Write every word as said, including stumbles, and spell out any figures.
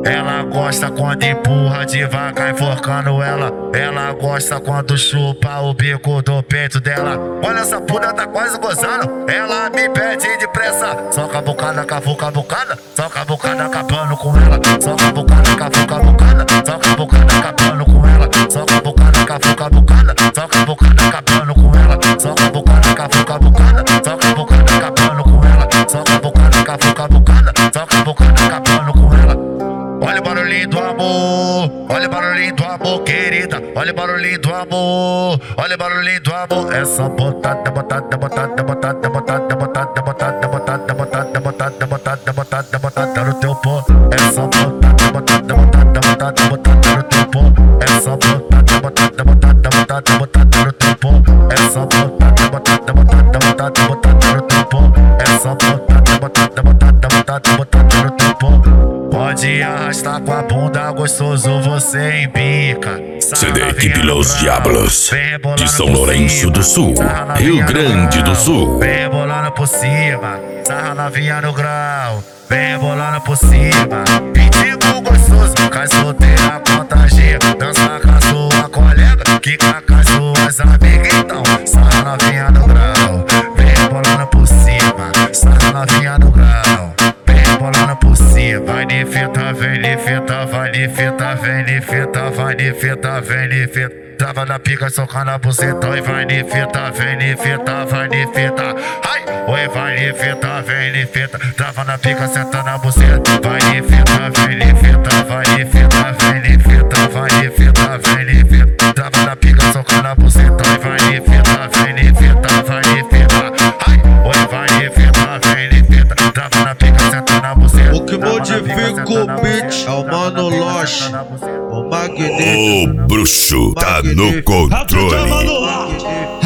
Ela gosta quando empurra devagar, enforcando ela. Ela gosta quando chupa o bico do peito dela. Olha, essa puta tá quase gozando. Ela me pede depressa. Soca a bocada, cavuca a bocada. Soca a bocada, acabando com ela. Soca a bocada, cavuca a bocada. Soca a bocada, acabando com ela. Soca a bocada, cavuca a bocada. Soca a bocada, acabando com ela. Soca a bocada, cavuca a bocada. Soca a bocada, acabando com ela. Soca a bocada, cavuca a bocada. Soca a bocada, acabando com ela. Olha o barulhinho do amor, olha o barulhinho do amor, querida. Olha o barulhinho do amor, olha o barulhinho do amor. Essa botada, botada, botada, botada, botada, botada, botada, botada, botada, botada, botada, botada, botada no teu pó. Essa botada, botada, botada, botada, botada no teu pó. Essa botada, botada, botada, botada, botada no teu pó. Essa botada, botada, botada, botada, botada no teu pó. Essa botada, botada, botada, botada, botada no teu pó. Pode arrastar com a bunda, gostoso você embica. C D Equipe Los Diablos, de São Lourenço do Sul, Rio Grande do Sul. Vem bolando por cima, sarra novinha no grau. Vem bolando por cima, pedido gostoso, cai solteira, contagia. Dança com a sua colega, quica com as suas amigas. Então, sarra novinha no grau. Vem bolando por cima, sarra novinha no grau. Bolando por cima, vai de fita, vem de fita, vai de fita, vem de fita, vai de fita, vem de fita. Trava na pica, socando a buceta, e vai de fita, vem de fita, vai de fita. Ai, oi, vai de fita, vem de fita. Trava na pica, senta na buceta, vai de fita, vem de fita, vai de fita, vem de fita, vai de fita, vem de fita. Trava na pica, socando a buceta, e vai de fita, vem de fita, vai de fita. Ai, oi, vai de fita, vem de fita. Trava na pica, senta na buceta. O que modifica o beat é o Mano Loche, o Magneto. O bruxo tá no controle.